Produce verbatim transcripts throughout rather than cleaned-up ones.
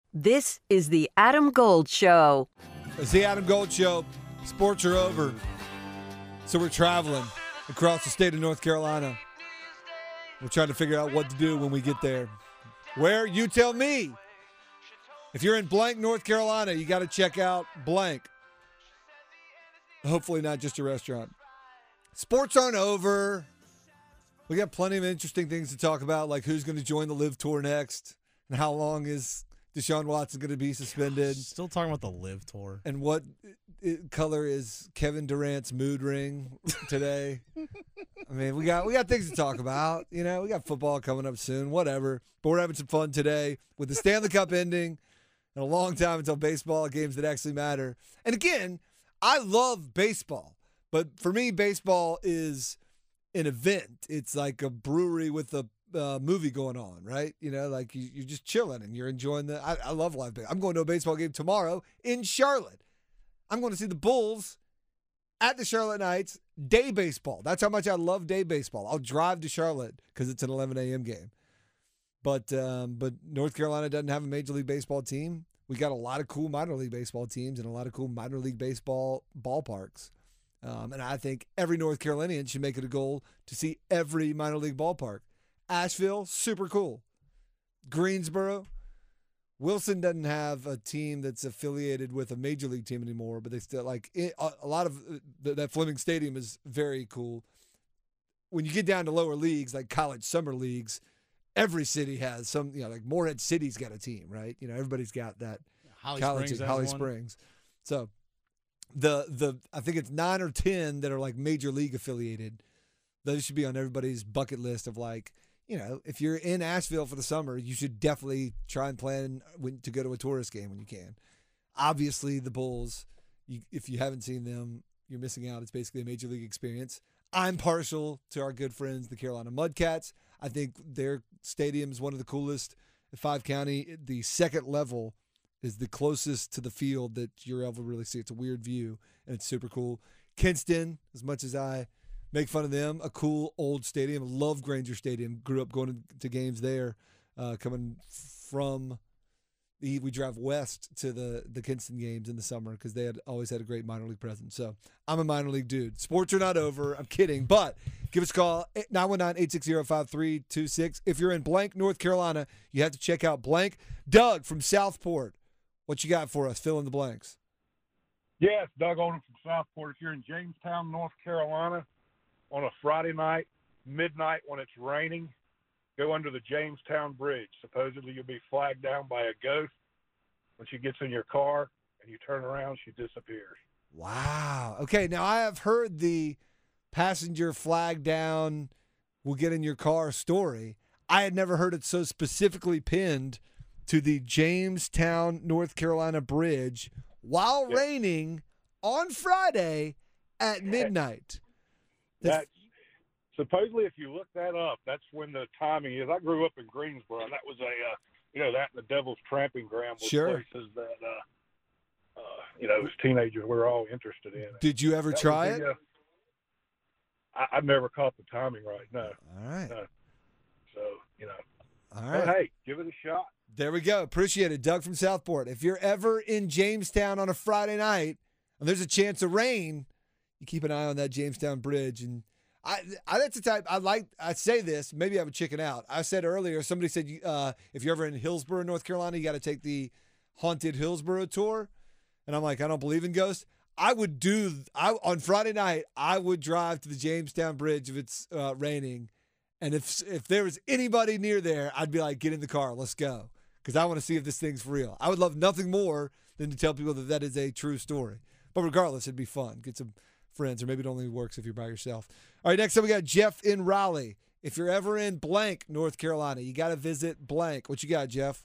This is the Adam Gold Show. It's the Adam Gold Show. Sports are over. So we're traveling across the state of North Carolina. We're trying to figure out what to do when we get there. Where? You tell me. If you're in blank, North Carolina, you got to check out blank. Hopefully not just a restaurant. Sports aren't over. We got plenty of interesting things to talk about, like who's going to join the Live Tour next and how long is Deshaun Watson going to be suspended. Still talking about the Live Tour. And what color is Kevin Durant's mood ring today? I mean, we got we got things to talk about. You know, we got football coming up soon, whatever. But we're having some fun today with the Stanley Cup ending and a long time until baseball, games that actually matter. And again, I love baseball. But for me, baseball is an event. It's like a brewery with a uh, movie going on, right? You know, like you, you're just chilling and you're enjoying the. I, I love live baseball. I'm going to a baseball game tomorrow in Charlotte. I'm going to see the Bulls at the Charlotte Knights, day baseball. That's how much I love day baseball. I'll drive to Charlotte because it's an eleven a.m. game. But um, but North Carolina doesn't have a Major League Baseball team. We got a lot of cool minor league baseball teams and a lot of cool minor league baseball ballparks. Um, and I think every North Carolinian should make it a goal to see every minor league ballpark. Asheville, super cool. Greensboro. Wilson doesn't have a team that's affiliated with a major league team anymore, but they still like it, a, a lot of uh, that Fleming Stadium is very cool. When you get down to lower leagues, like college summer leagues, every city has some, you know, like Morehead City's got a team, right? You know, everybody's got that. Holly college Springs, Holly has one. Springs. So the the I think it's nine or ten that are like major league affiliated. Those should be on everybody's bucket list of like, you know, if you're in Asheville for the summer, you should definitely try and plan when, to go to a tourist game when you can. Obviously, the Bulls, you, if you haven't seen them, you're missing out. It's basically a major league experience. I'm partial to our good friends, the Carolina Mudcats. I think their stadium is one of the coolest. Five County, the second level is the closest to the field that you're able to really see. It's a weird view, and it's super cool. Kinston, as much as I make fun of them, a cool old stadium. Love Granger Stadium. Grew up going to, to games there. Uh, coming from the, we drive west to the the Kinston games in the summer because they had always had a great minor league presence. So I'm a minor league dude. Sports are not over. I'm kidding, but give us a call nine one nine, eight six zero, five three two six. If you're in blank, North Carolina, you have to check out blank. Doug from Southport, what you got for us? Fill in the blanks. Yes, Doug Oldham from Southport. If you're in Jamestown, North Carolina, on a Friday night, midnight when it's raining, go under the Jamestown Bridge. Supposedly you'll be flagged down by a ghost. When she gets in your car and you turn around, she disappears. Wow. Okay, now I have heard the passenger flag down, will get in your car story. I had never heard it so specifically pinned to the Jamestown, North Carolina Bridge while Yeah. raining on Friday at midnight. That's supposedly, if you look that up, that's when the timing is. I grew up in Greensboro, and that was a, uh, you know, that and the Devil's Tramping Ground was Sure. places that, uh, uh, you know, as teenagers we were all interested in. Did you ever That try was it? the, uh, I, I've never caught the timing right. No. All right. No. So you know, All but right. hey, give it a shot. There we go. Appreciate it. Doug from Southport. If you're ever in Jamestown on a Friday night and there's a chance of rain, you keep an eye on that Jamestown Bridge. And I, I that's the type I like. I say this, maybe I would chicken out. I said earlier, somebody said uh, if you're ever in Hillsborough, North Carolina, you got to take the Haunted Hillsborough tour. And I'm like, I don't believe in ghosts. I would do I on Friday night. I would drive to the Jamestown Bridge if it's uh, raining, and if if there was anybody near there, I'd be like, get in the car, let's go, because I want to see if this thing's for real. I would love nothing more than to tell people that that is a true story. But regardless, it'd be fun. Get some friends, or maybe it only works if you're by yourself. All right, next up we got Jeff in Raleigh. If you're ever in blank, North Carolina, you got to visit blank. What you got, Jeff?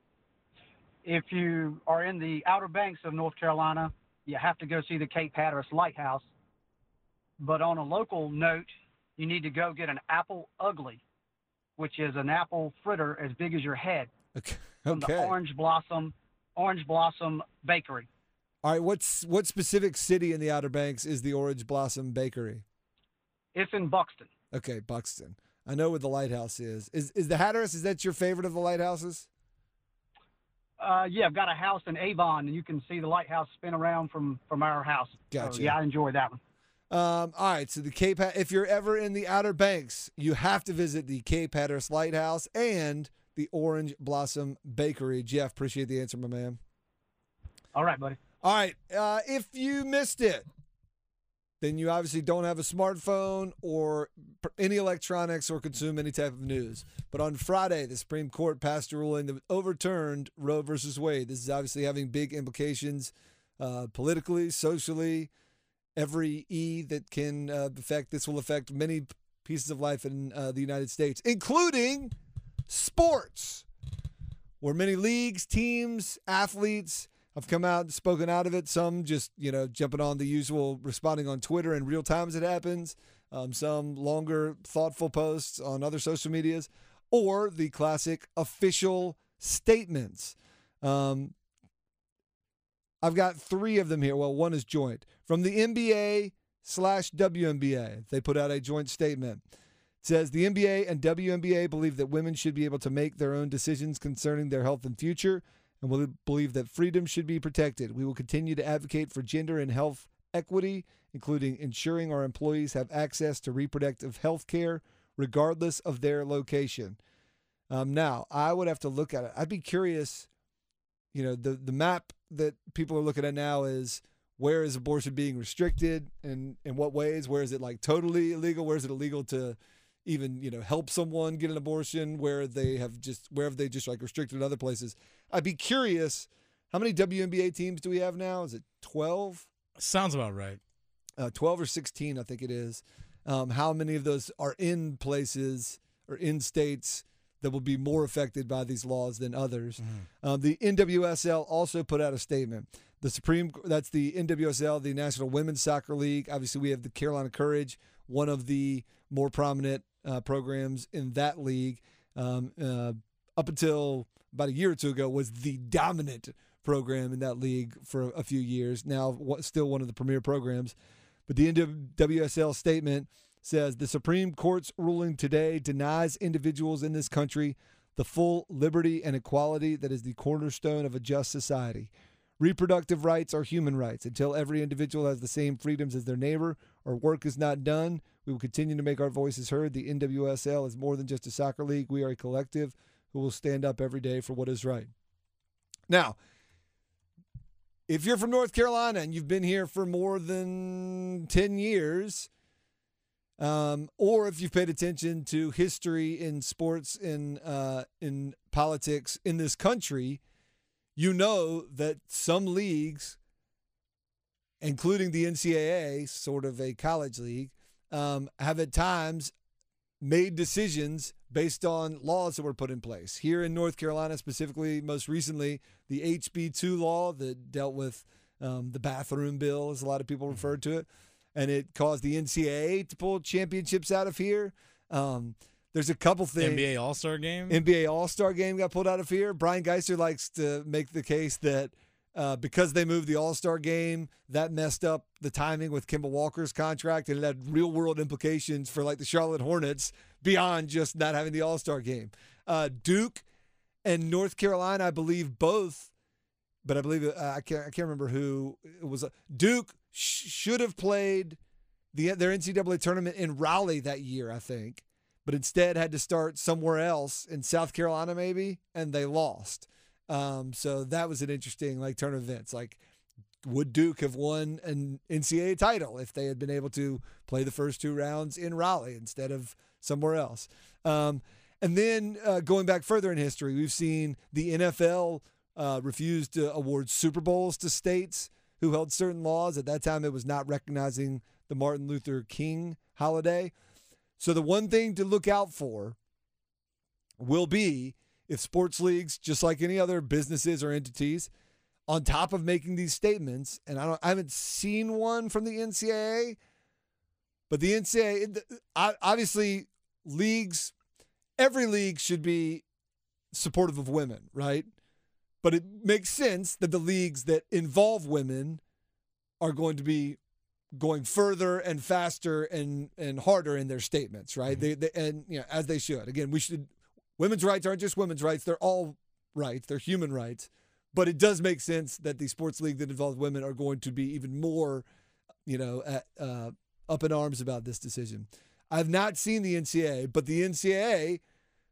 If you are in the Outer Banks of North Carolina, you have to go see the Cape Hatteras Lighthouse. But on a local note, you need to go get an apple ugly, which is an apple fritter as big as your head Okay. from the Okay. Orange Blossom Orange Blossom Bakery. All right, what's what specific city in the Outer Banks is the Orange Blossom Bakery? It's in Buxton. Okay, Buxton. I know where the lighthouse is. Is is the Hatteras, is that your favorite of the lighthouses? Uh, yeah, I've got a house in Avon, and you can see the lighthouse spin around from, from our house. Gotcha. So, yeah, I enjoy that one. Um, all right, so the Cape Hat, if you're ever in the Outer Banks, you have to visit the Cape Hatteras Lighthouse and the Orange Blossom Bakery. Jeff, appreciate the answer, my man. All right, buddy. All right, uh, if you missed it, then you obviously don't have a smartphone or any electronics or consume any type of news. But on Friday, the Supreme Court passed a ruling that overturned Roe versus Wade. This is obviously having big implications uh, politically, socially. Every E that can uh, affect this will affect many pieces of life in uh, the United States, including sports, where many leagues, teams, athletes have come out and spoken out of it. Some just, you know, jumping on the usual, responding on Twitter in real time as it happens. Um, some longer, thoughtful posts on other social medias, or the classic official statements. Um, I've got three of them here. Well, one is joint. From the N B A slash W N B A, they put out a joint statement. It says the N B A and W N B A believe that women should be able to make their own decisions concerning their health and future, and will believe that freedom should be protected. We will continue to advocate for gender and health equity, including ensuring our employees have access to reproductive health care regardless of their location. Um, now, I would have to look at it. I'd be curious, you know, the, the map that people are looking at now is where is abortion being restricted and in what ways? Where is it like totally illegal? Where is it illegal to even, you know, help someone get an abortion? Where they have just, where have they just like restricted in other places? I'd be curious, how many W N B A teams do we have now? Is it twelve? Sounds about right. Uh, twelve or sixteen, I think it is. Um, how many of those are in places or in states that will be more affected by these laws than others? Mm-hmm. Um, the N W S L also put out a statement. The Supreme, that's the N W S L, the National Women's Soccer League. Obviously, we have the Carolina Courage, one of the more prominent uh, programs in that league. Um, uh, up until about a year or two ago, was the dominant program in that league for a few years. Now, still one of the premier programs. But the N W S L statement says the Supreme Court's ruling today denies individuals in this country the full liberty and equality that is the cornerstone of a just society. Reproductive rights are human rights. Until every individual has the same freedoms as their neighbor or work is not done, we will continue to make our voices heard. The N W S L is more than just a soccer league. We are a collective who will stand up every day for what is right. Now, if you're from North Carolina and you've been here for more than ten years, um, or if you've paid attention to history in sports, in uh, in politics in this country, you know that some leagues, including the N C double A, sort of a college league, um, have at times made decisions based on laws that were put in place. Here in North Carolina, specifically, most recently, the H B two law that dealt with um, the bathroom bill, as a lot of people referred to it, and it caused the N C double A to pull championships out of here. Um, there's a couple things. N B A All-Star game? N B A All-Star game got pulled out of here. Brian Geiser likes to make the case that uh, because they moved the All-Star game, that messed up the timing with Kemba Walker's contract, and it had real-world implications for like the Charlotte Hornets beyond just not having the All-Star game. Uh, Duke and North Carolina, I believe both, but I believe uh, I can't I can't remember who it was. Duke sh- should have played the their N C double A tournament in Raleigh that year, I think, but instead had to start somewhere else in South Carolina maybe, and they lost. Um, so that was an interesting like turn of events. Like, would Duke have won an N C double A title if they had been able to play the first two rounds in Raleigh instead of somewhere else? Um, and then uh, going back further in history, we've seen the N F L uh, refuse to award Super Bowls to states who held certain laws. At that time, it was not recognizing the Martin Luther King holiday. So the one thing to look out for will be if sports leagues, just like any other businesses or entities, on top of making these statements, and I don't, I haven't seen one from the N C double A, but the N C double A, obviously, leagues, every league should be supportive of women, right? But it makes sense that the leagues that involve women are going to be going further and faster and and harder in their statements, right? Mm-hmm. They, they and you know, as they should. Again, we should. Women's rights aren't just women's rights; they're all rights. They're human rights. But it does make sense that the sports league that involves women are going to be even more, you know, at, uh, up in arms about this decision. I've not seen the N C double A, but the N C double A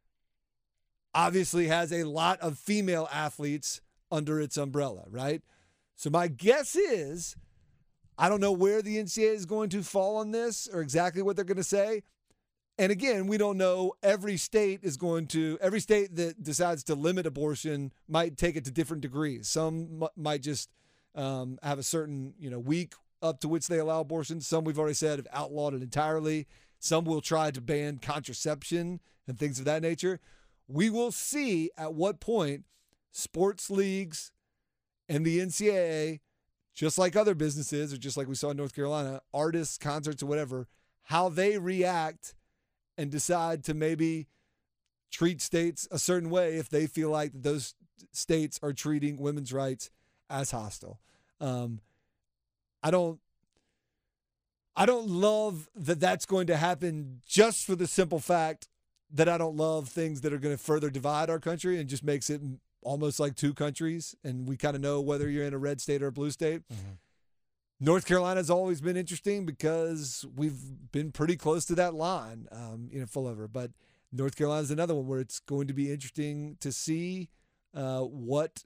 obviously has a lot of female athletes under its umbrella, right? So my guess is, I don't know where the N C double A is going to fall on this or exactly what they're going to say. And again, we don't know. Every state is going to, every state that decides to limit abortion might take it to different degrees. Some m- might just um, have a certain, you know, week up to which they allow abortion. Some, we've already said, have outlawed it entirely. Some will try to ban contraception and things of that nature. We will see at what point sports leagues and the N C double A, just like other businesses, or just like we saw in North Carolina, artists, concerts, or whatever, how they react and decide to maybe treat states a certain way if they feel like those states are treating women's rights as hostile. Um, I don't, I don't love that that's going to happen just for the simple fact that I don't love things that are going to further divide our country and just makes it almost like two countries, and we kind of know whether you're in a red state or a blue state. Mm-hmm. North Carolina has always been interesting because we've been pretty close to that line, um, you know, full over. But North Carolina is another one where it's going to be interesting to see uh, what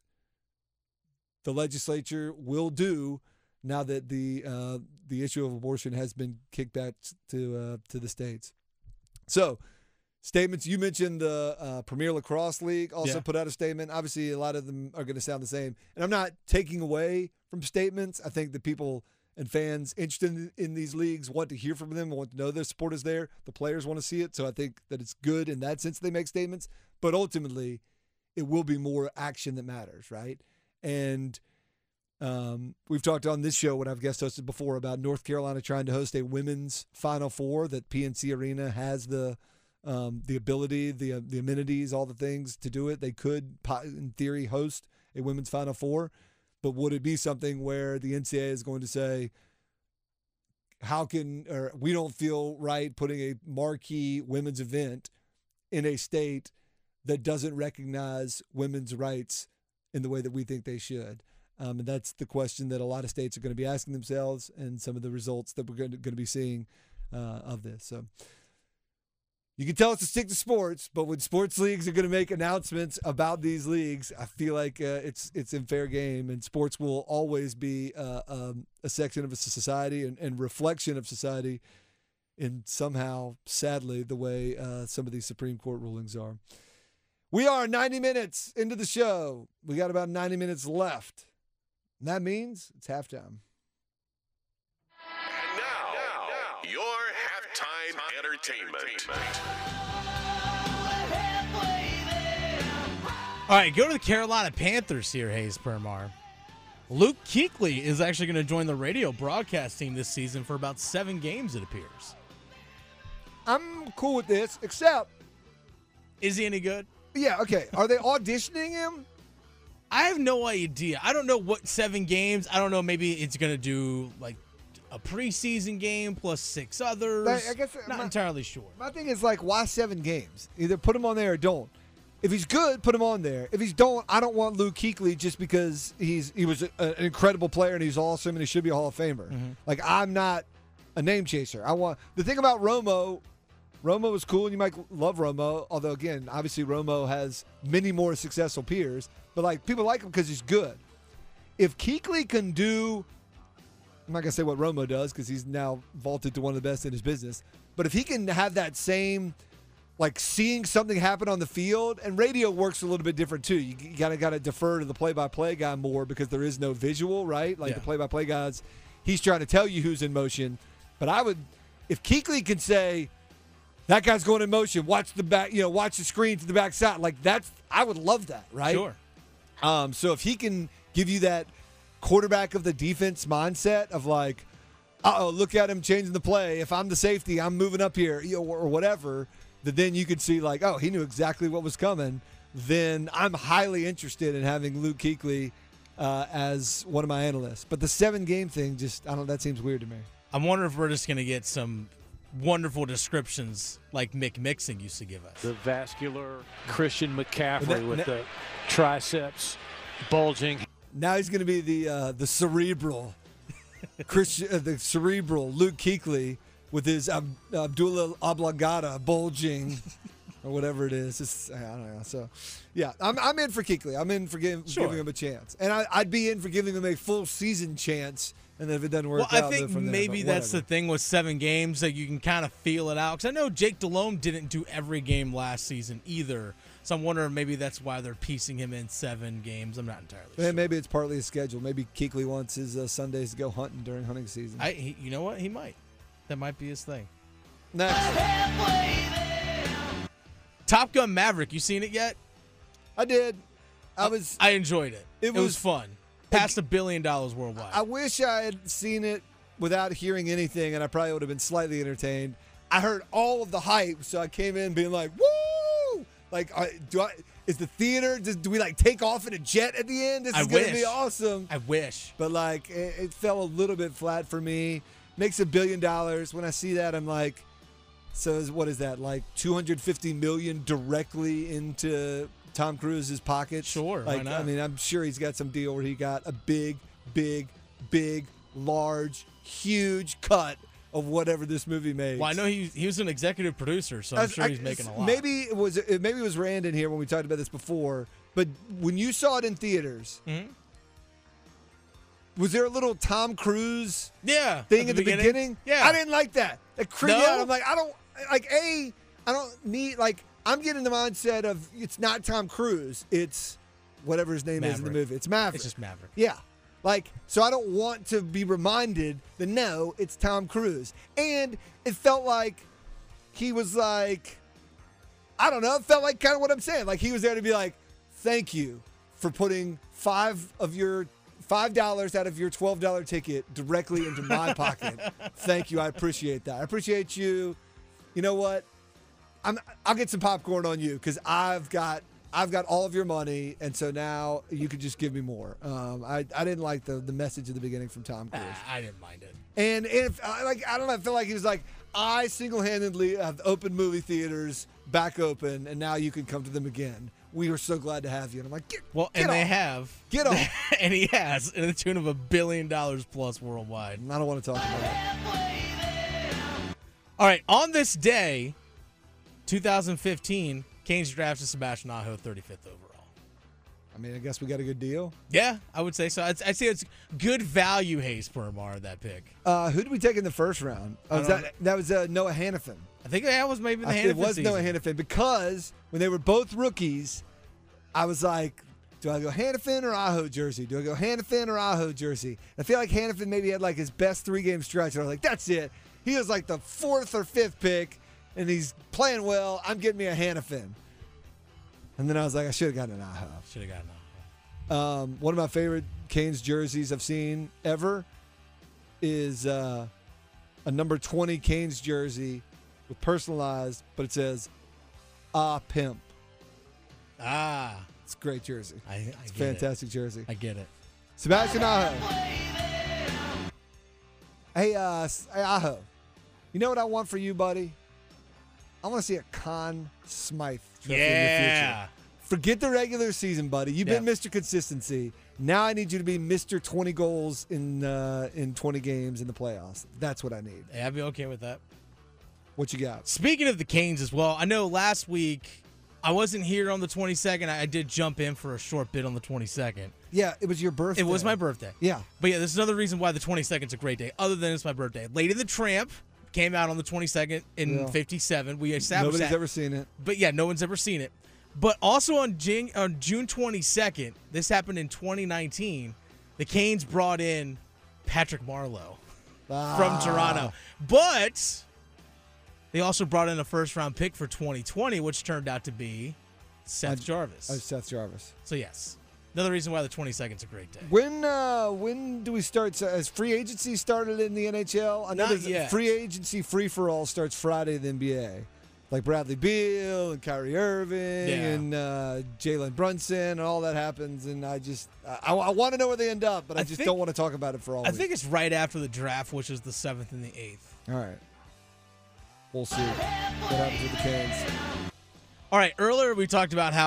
the legislature will do now that the uh, the issue of abortion has been kicked back to uh, to the states. So, statements. You mentioned the uh, Premier Lacrosse League also yeah. put out a statement. Obviously, a lot of them are going to sound the same. And I'm not taking away from statements. I think that people and fans interested in, in these leagues want to hear from them, want to know their support is there. The players want to see it. So I think that it's good in that sense they make statements. But ultimately, it will be more action that matters, right? And um, we've talked on this show when I've guest hosted before about North Carolina trying to host a women's Final Four, that P N C Arena has the um, the ability, the uh, the amenities, all the things to do it. They could, in theory, host a women's Final Four. But would it be something where the N C double A is going to say, how can, or we don't feel right putting a marquee women's event in a state that doesn't recognize women's rights in the way that we think they should? Um, and that's the question that a lot of states are going to be asking themselves, and some of the results that we're going to, going to be seeing uh, of this. So you can tell us to stick to sports, but when sports leagues are going to make announcements about these leagues, I feel like uh, it's it's in fair game, and sports will always be uh, um, a section of a society and, and reflection of society in somehow, sadly, the way uh, some of these Supreme Court rulings are. We are ninety minutes into the show. We got about ninety minutes left. And that means it's halftime. And now, now your halftime entertainment. All right, go to the Carolina Panthers here, Hayes Permar. Luke Kuechly is actually going to join the radio broadcast team this season for about seven games, it appears. I'm cool with this, except... Is he any good? Yeah, okay. Are they auditioning him? I have no idea. I don't know what seven games. I don't know. Maybe it's going to do like a preseason game plus six others. But I guess not my, entirely sure. My thing is like, why seven games? Either put him on there or don't. If he's good, put him on there. If he's don't, I don't want Luke Kuechly just because he's he was a, an incredible player and he's awesome and he should be a Hall of Famer. Mm-hmm. Like, I'm not a name chaser. I want the thing about Romo. Romo was cool, and you might love Romo. Although, again, obviously Romo has many more successful peers. But, like, people like him because he's good. If Kuechly can do, I'm not going to say what Romo does because he's now vaulted to one of the best in his business. But if he can have that same, like, seeing something happen on the field, and radio works a little bit different, too. You, you kind of got to defer to the play-by-play guy more because there is no visual, right? Like, yeah. The play-by-play guys, he's trying to tell you who's in motion. But I would, if Kuechly can say, that guy's going in motion, watch the back, you know, watch the screen to the backside, like, that's, I would love that, right? Sure. Um, so if he can give you that quarterback of the defense mindset of like, uh-oh, look at him changing the play. If I'm the safety, I'm moving up here, you know, or whatever, that then you could see like, oh, he knew exactly what was coming. Then I'm highly interested in having Luke Kuechly uh, as one of my analysts. But the seven-game thing, just, I don't know, that seems weird to me. I'm wondering if we're just going to get some wonderful descriptions like Mick Mixon used to give us. The vascular Christian McCaffrey that, with that, the triceps. bulging. Now he's going to be the uh, the cerebral, Christian, uh, the cerebral Luke Kuechly with his Ab- Abdullah Oblongata bulging, or whatever it is. It's, I don't know. So, yeah, I'm I'm in for Kuechly. I'm in for give, Sure. giving him a chance, and I, I'd be in for giving him a full season chance. And then if it doesn't work Well, out, I think then from there, maybe but that's the whatever. thing with seven games that you can kind of feel it out. Because I know Jake Delhomme didn't do every game last season either. So I'm wondering maybe that's why they're piecing him in seven games. I'm not entirely And sure. maybe it's partly his schedule. Maybe Kuechly wants his uh, Sundays to go hunting during hunting season. I, he, you know what? He might. That might be his thing. Next, Top Gun Maverick. You seen it yet? I did. I was. I enjoyed it. It It, was, was- fun. Past a billion dollars worldwide. I wish I had seen it without hearing anything, and I probably would have been slightly entertained. I heard all of the hype, so I came in being like, "Woo!" Like, uh, do I? Is the theater? Does, do we like take off in a jet at the end? This I is gonna wish. be awesome. I wish. But like, it, it fell a little bit flat for me. Makes a billion dollars. When I see that, I'm like, so is, what is that? Like two hundred fifty million directly into Tom Cruise's pocket? Sure, why Like, not? I mean, I'm sure he's got some deal where he got a big, big, big, large, huge cut of whatever this movie made. Well, I know he he was an executive producer, so I'm sure he's making a lot. Maybe it was it- maybe it was Rand in here when we talked about this before. But when you saw it in theaters, Mhm. was there a little Tom Cruise Yeah. thing at the, beginning? Yeah. I didn't like that. It creeped me No? out. I'm like, I don't like a. I don't need like. I'm getting the mindset of it's not Tom Cruise. It's whatever his name is in the Maverick. movie. It's Maverick. It's just Maverick. Yeah. Like, so I don't want to be reminded that no, it's Tom Cruise. And it felt like he was like, I don't know, it felt like kind of what I'm saying. Like he was there to be like, thank you for putting five of your five dollars out of your twelve dollar ticket directly into my pocket. Thank you. I appreciate that. I appreciate you. You know what? I'm I'll get some popcorn on you because I've got I've got all of your money, and so now you could just give me more. Um, I, I didn't like the, the message at the beginning from Tom Cruise. Ah, I didn't mind it. And if I like, I don't know, I feel like he was like, I single-handedly have opened movie theaters back open, and now you can come to them again. We are so glad to have you. And I'm like, get, Well, get and they off. have. Get off. And he has, in the tune of a billion dollars plus worldwide. I don't want to talk about it. All right, on this day, two thousand fifteen, Canes drafted Sebastian Aho thirty-fifth overall. I mean, I guess we got a good deal. Yeah, I would say so. I'd, I'd say it's good value, Hayes Permar, that pick. Uh, who did we take in the first round? Oh, I was don't that, that was uh, Noah Hannafin. I think that was maybe the I- Hannafin it was season. Noah Hannafin because when they were both rookies, I was like, do I go Hannafin or Aho jersey? Do I go Hannafin or Aho jersey? I feel like Hannafin maybe had like his best three game stretch. And I was like, that's it. He was like the fourth or fifth pick, and he's playing well. I'm getting me a Hannafin. And then I was like, I should have gotten an Aho. Should have gotten Aho. Um, one of my favorite Canes jerseys I've seen ever is uh, a number twenty Canes jersey with personalized, but it says "Ah Pimp." Ah, It's a great jersey. I, I It's a get fantastic jersey. it. I get it. Sebastian Aho. Hey, uh, S- hey, Aho. You know what I want for you, buddy? I want to see a Conn Smythe trophy in the Yeah. future. Forget the regular season, buddy. You've been Yeah. Mister Consistency. Now I need you to be Mister twenty goals in uh, in twenty games in the playoffs. That's what I need. Hey, I'd be okay with that. What you got? Speaking of the Canes as well, I know last week I wasn't here on the twenty-second. I I did jump in for a short bit on the twenty-second. Yeah, it was your birthday. It was my birthday. Yeah. But yeah, this is another reason why the twenty-second is a great day, other than it's my birthday. Lady the Tramp came out on the twenty-second in Yeah. fifty-seven. We established Nobody's that. ever seen it. But yeah, no one's ever seen it. But also on June, on June twenty-second, this happened in twenty nineteen, the Canes brought in Patrick Marleau Ah. from Toronto. But they also brought in a first-round pick for twenty twenty, which turned out to be Seth I- Jarvis. Oh, Seth Jarvis. So yes, another reason why the twenty-second is a great day. When uh, when do we start? So has free agency started in the N H L? I know Not there's yet. free agency free for all starts Friday in the N B A. Like Bradley Beal and Kyrie Irving Yeah. and uh, Jalen Brunson and all that happens, and I just I, I want to know where they end up, but I, I just think- don't want to talk about it for all. I week. think it's right after the draft, which is the seventh and the eighth. All right, we'll see what happens with the Canes. All right, earlier we talked about how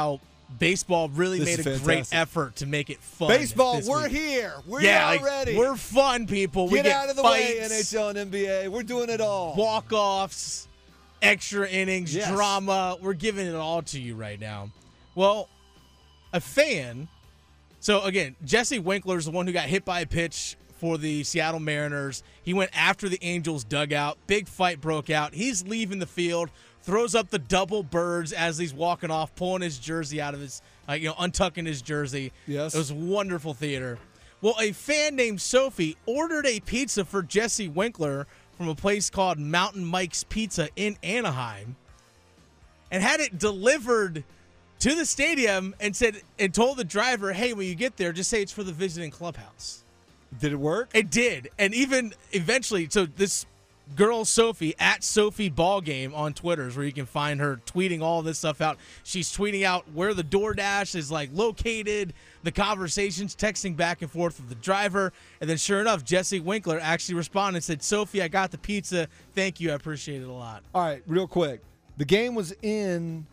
baseball really This made is a great fantastic. effort to make it fun. Baseball, this we're week. here. We're yeah, here like, already. we're fun people. we Get get out of the fights, way, N H L and N B A. We're doing it all. walk-offs, extra innings, Yes. drama. We're giving it all to you right now. Well, a fan. So again, Jesse Winkler is the one who got hit by a pitch for the Seattle Mariners. He went after the Angels dugout. Big fight broke out. He's leaving the field, throws up the double birds as he's walking off, pulling his jersey out of his, like, you know, untucking his jersey. Yes. It was wonderful theater. Well, a fan named Sophie ordered a pizza for Jesse Winkler from a place called Mountain Mike's Pizza in Anaheim and had it delivered to the stadium and said and told the driver, hey, when you get there, just say it's for the visiting clubhouse. Did it work? It did. And even eventually, so this girl, Sophie, at Sophie Ballgame on Twitter is where you can find her tweeting all this stuff out. She's tweeting out where the DoorDash is, like, located, the conversations, texting back and forth with the driver. And then sure enough, Jesse Winkler actually responded and said, Sophie, I got the pizza. Thank you. I appreciate it a lot. All right, real quick. The game was in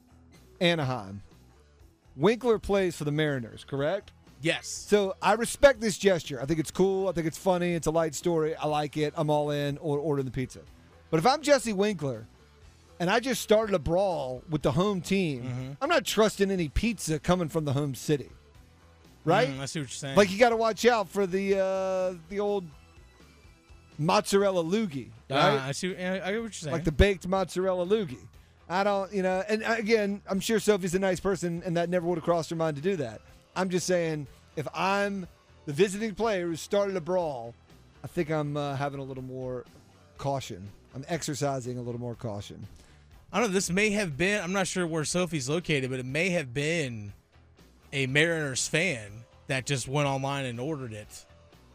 Anaheim. Winkler plays for the Mariners, correct? Yes. So I respect this gesture. I think it's cool. I think it's funny. It's a light story. I like it. I'm all in or ordering the pizza. But if I'm Jesse Winkler and I just started a brawl with the home team, Mm-hmm. I'm not trusting any pizza coming from the home city. Right? Mm, I see what you're saying. Like, you got to watch out for the uh, the old mozzarella loogie, Uh, right? I see. I get what you're saying. Like the baked mozzarella loogie. I don't, you know, and again, I'm sure Sophie's a nice person and that never would have crossed her mind to do that. I'm just saying, if I'm the visiting player who started a brawl, I think I'm uh, having a little more caution. I'm exercising a little more caution. I don't know. This may have been, I'm not sure where Sophie's located, but it may have been a Mariners fan that just went online and ordered it.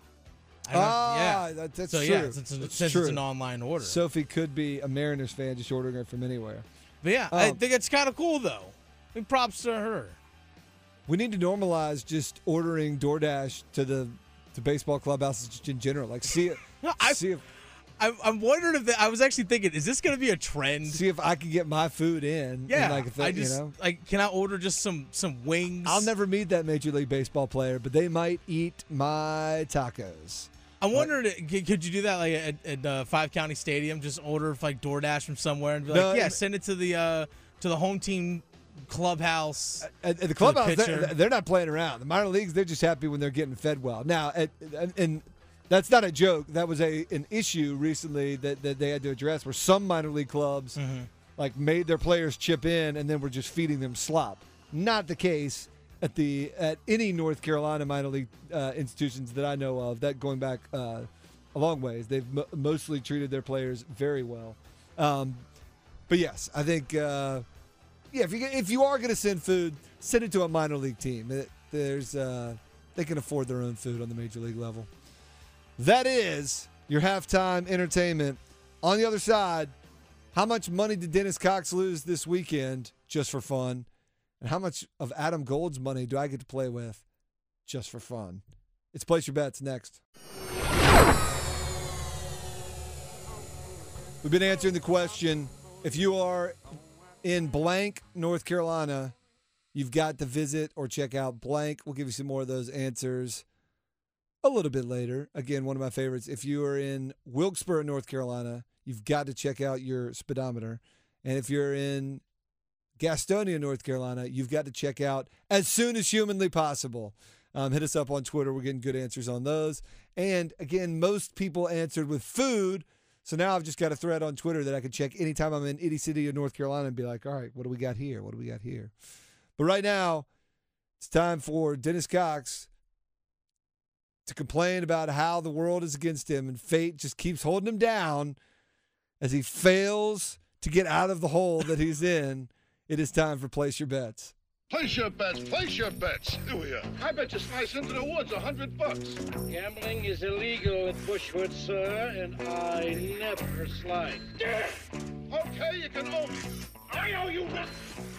I don't, Ah, yeah. that- that's so, true. yeah, since, That's since true. it's an online order. Sophie could be a Mariners fan just ordering it from anywhere. but yeah, I um, think it's kind of cool, though. Big props to her. We need to normalize just ordering DoorDash to the to baseball clubhouses just in general. Like, see it. No, I- see if I, I'm wondering if the, I was actually thinking, is this going to be a trend? see if I can get my food in. yeah, and like if I they, just you know, like. Can I order just some some wings? I'll never meet that Major League Baseball player, but they might eat my tacos. I'm wondering, could could you do that like at, at uh, Five County Stadium? Just order like DoorDash from somewhere and be like, No, yeah, and- send it to the uh, to the home team clubhouse. At, at the clubhouse, pitcher. they're, they're not playing around. The minor leagues, they're just happy when they're getting fed well. Now, at, and, and that's not a joke. That was a an issue recently that, that they had to address, where some minor league clubs Mm-hmm. like made their players chip in and then were just feeding them slop. Not the case at the at any North Carolina minor league uh, institutions that I know of. That going back uh, a long ways, they've mo- mostly treated their players very well. Um, but yes, I think. Uh, Yeah, if you if you are going to send food, send it to a minor league team. It- There's uh, they can afford their own food on the major league level. That is your halftime entertainment. On the other side, how much money did Dennis Cox lose this weekend just for fun, and how much of Adam Gold's money do I get to play with just for fun? It's Place Your Bets next. We've been answering the question: if you are in blank, North Carolina, you've got to visit or check out blank. We'll give you some more of those answers a little bit later. Again, one of my favorites. If you are in Wilkesboro, North Carolina, you've got to check out your speedometer. And if you're in Gastonia, North Carolina, you've got to check out as soon as humanly possible. Um, hit us up on Twitter. We're getting good answers on those. And again, most people answered with food. So now I've just got a thread on Twitter that I can check anytime I'm in any city in North Carolina and be like, all right, what do we got here? What do we got here? But right now, it's time for Dennis Cox to complain about how the world is against him and fate just keeps holding him down as he fails to get out of the hole that he's in. It is time for Place Your Bets. Place your bets, place your bets. Here we are. I bet you slice into the woods a hundred bucks. Gambling is illegal at Bushwood, sir, and I never slide. Okay, you can own me. I owe you one.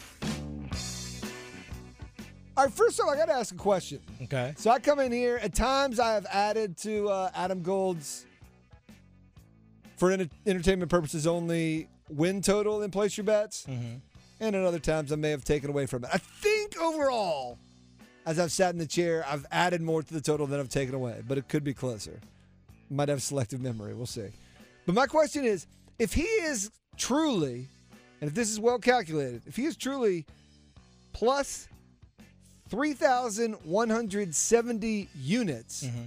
All right, first off, I got to ask a question. Okay. So I come in here. At times, I have added to uh, Adam Gold's, for enter- entertainment purposes only, win total in Place Your Bets. Mm-hmm. And at other times, I may have taken away from it. I think think overall, as I've sat in the chair, I've added more to the total than I've taken away, but it could be closer. Might have selective memory. We'll see. But my question is, if he is truly, and if this is well calculated, if he is truly plus three thousand one hundred seventy units, Mm-hmm.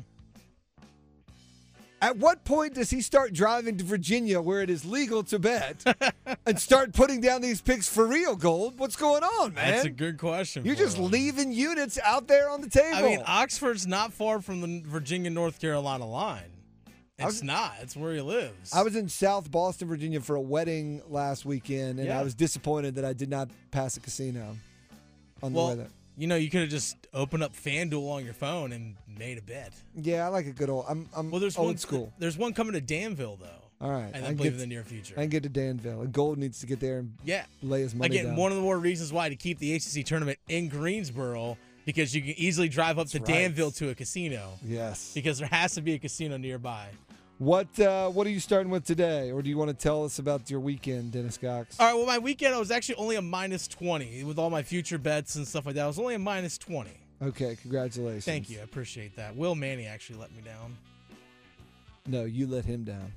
at what point does he start driving to Virginia where it is legal to bet and start putting down these picks for real, Gold? What's going on, man? That's a good question. You're for just him. leaving units out there on the table. I mean, Oxford's not far from the Virginia-North Carolina line. It's was- not. It's where he lives. I was in South Boston, Virginia for a wedding last weekend, and Yeah. I was disappointed that I did not pass a casino on well, the way there. you know, you could have just opened up FanDuel on your phone and made a bet. Yeah, I like a good old. I'm, I'm Well, there's old one school. There's one coming to Danville though. All right, I I believe can in get- the near future. I can get to Danville, and Gold needs to get there and yeah. lay his money Again, down. one of the more reasons why to keep the H C C tournament in Greensboro, because you can easily drive up That's to right. Danville to a casino, Yes. because there has to be a casino nearby. What uh, What are you starting with today, or do you want to tell us about your weekend, Dennis Cox? All right, well, my weekend I was actually only a minus twenty with all my future bets and stuff like that. I was only a minus twenty. Okay, congratulations. Thank you, I appreciate that. Will Manny actually let me down. No, you let him down.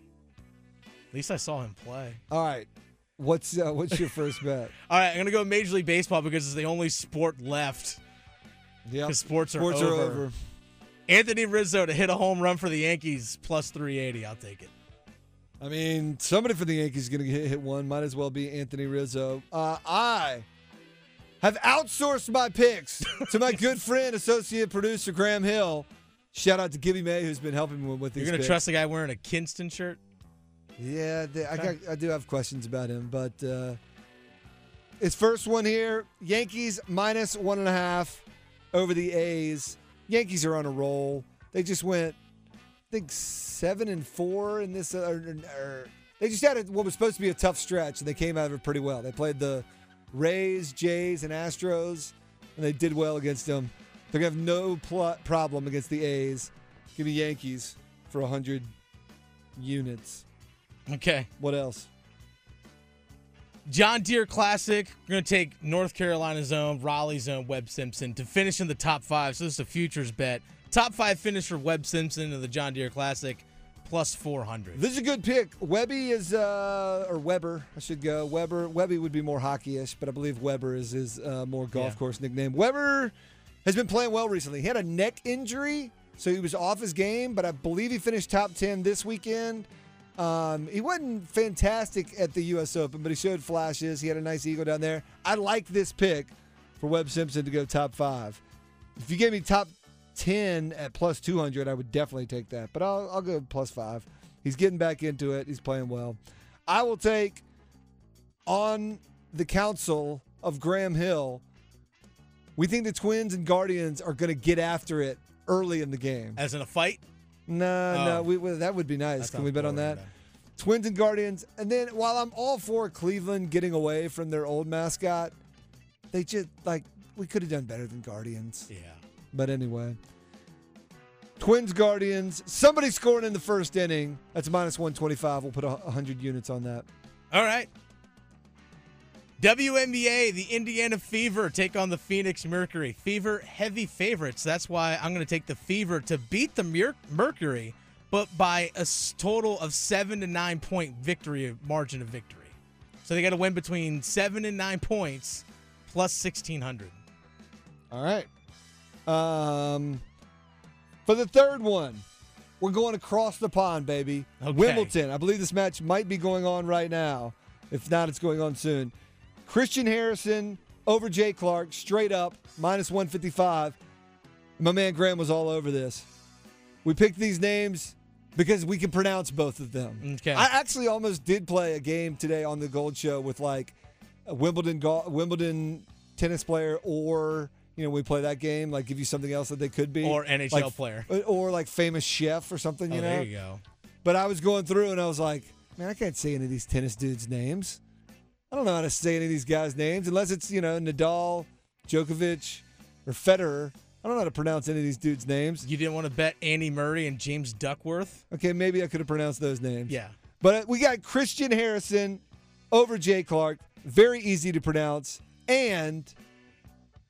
At least I saw him play. All right, what's uh, what's your first bet? All right, I'm gonna go Major League Baseball because it's the only sport left. Yeah, Because sports are sports over. are over. Anthony Rizzo to hit a home run for the Yankees plus three eighty. I'll take it. I mean, somebody for the Yankees is going to hit, hit one. Might as well be Anthony Rizzo. Uh, I have outsourced my picks to my good friend, associate producer Graham Hill. Shout out to Gibby May, who's been helping me with these You're gonna picks. trust a guy wearing a Kinston shirt? Yeah, they, I, Okay. got, I do have questions about him, but uh, his first one here: Yankees minus one and a half over the A's. Yankees are on a roll. They just went, I think, seven and four in this. Uh, or, or, they just had a, what was supposed to be a tough stretch, and they came out of it pretty well. They played the Rays, Jays, and Astros, and they did well against them. They're gonna have no pl- problem against the A's. Give me Yankees for one hundred units. Okay. What else? John Deere Classic. We're going to take North Carolina's own, Raleigh's own Webb Simpson to finish in the top five. So this is a futures bet. Top five finish for Webb Simpson in the John Deere Classic, plus four hundred. This is a good pick. Webby is, uh, or Weber, I should go. Weber. Webby would be more hockey-ish, but I believe Weber is his uh, more golf Yeah. course nickname. Weber has been playing well recently. He had a neck injury, so he was off his game, but I believe he finished top ten this weekend. Um, he wasn't fantastic at the U S Open, but he showed flashes. He had a nice eagle down there. I like this pick for Webb Simpson to go top five. If you gave me top ten at plus two hundred, I would definitely take that. But I'll, I'll go plus five. He's getting back into it. He's playing well. I will take on the council of Graham Hill. We think the Twins and Guardians are going to get after it early in the game. As in a fight? No, Oh. no, we, we, that would be nice. Can we bet on that? Twins and Guardians. And then while I'm all for Cleveland getting away from their old mascot, they just, like, we could have done better than Guardians. Yeah. But anyway. Twins, Guardians. Somebody scoring in the first inning. That's minus one twenty-five. We'll put one hundred units on that. All right. W N B A, the Indiana Fever take on the Phoenix Mercury. Fever heavy favorites. That's why I'm going to take the Fever to beat the Mer- Mercury, but by a s- total of seven to nine point victory margin of victory. So they got to win between seven and nine points, plus sixteen hundred. All right. Um, for the third one, we're going across the pond, baby. Okay. Wimbledon. I believe this match might be going on right now. If not, it's going on soon. Christian Harrison over Jay Clark, straight up, minus one fifty-five. My man Graham was all over this. We picked these names because we can pronounce both of them. Okay. I actually almost did play a game today on the Gold Show with like a Wimbledon go- Wimbledon tennis player, or you know we play that game like give you something else that they could be, Or N H L like, player. or like famous chef or something. Oh, You know. there you go. But I was going through and I was like, man, I can't say any of these tennis dudes' names. I don't know how to say any of these guys' names unless it's, you know, Nadal, Djokovic, or Federer. I don't know how to pronounce any of these dudes' names. You didn't want to bet Andy Murray and James Duckworth? Okay, maybe I could have pronounced those names. Yeah. But uh, we got Christian Harrison over Jay Clark. Very easy to pronounce. And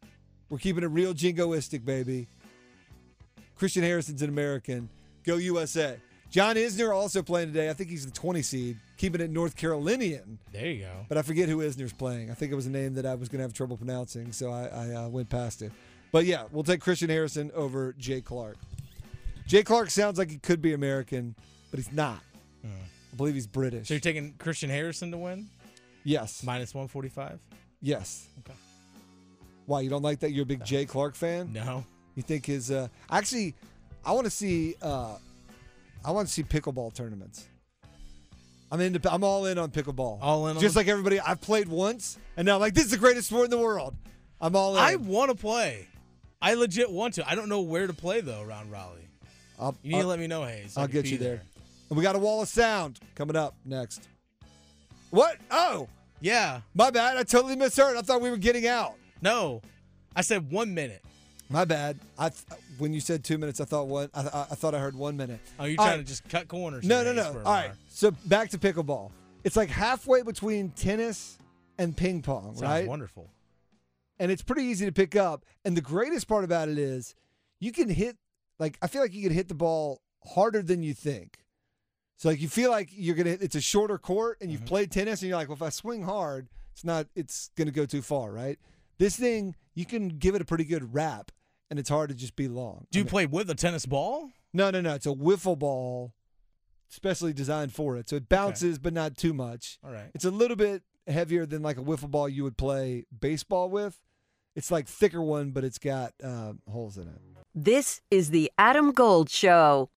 We're keeping it real jingoistic, baby. Christian Harrison's an American. Go U S A. John Isner also playing today. I think he's the twenty seed. Keeping it North Carolinian. There you go. But I forget who Isner's playing. I think it was a name that I was going to have trouble pronouncing, so I, I uh, went past it. But yeah, we'll take Christian Harrison over Jay Clark. Jay Clark sounds like he could be American, but he's not. Hmm. I believe he's British. So you're taking Christian Harrison to win? Yes. Minus one forty-five? Yes. Okay. Why, you don't like that? You're a big Jay Clark fan? No. You think his uh actually I want to see uh I want to see pickleball tournaments. I'm into I'm all in on pickleball. All in on Just the- like everybody I've played once and now I'm like this is the greatest sport in the world. I'm all in. I want to play. I legit want to. I don't know where to play, though, around Raleigh. I'll, You need I'll, to let me know, Hayes. so I I'll can get be you there. And we got a wall of sound coming up next. What? Oh, Yeah. my bad. I totally misheard. I thought we were getting out. No. I said one minute. My bad. I th- when you said two minutes, I thought one. I, th- I thought I heard one minute. Oh, you're All trying right. to just cut corners. No, here, no, Hayes, no. for All an right. hour. So back to pickleball. It's like halfway between tennis and ping pong, Sounds right? wonderful. And it's pretty easy to pick up. And the greatest part about it is you can hit, like, I feel like you can hit the ball harder than you think. So, like, you feel like you're going to, it's a shorter court and you've Mm-hmm. played tennis and you're like, well, if I swing hard, it's not, it's going to go too far, right? This thing, you can give it a pretty good wrap and it's hard to just be long. Do I you mean- play with a tennis ball? No, no, no. It's a wiffle ball, specially designed for it. So it bounces, but not too much. All right. It's a little bit heavier than like a wiffle ball you would play baseball with. It's like thicker one, but it's got uh, holes in it. This is the Adam Gold Show.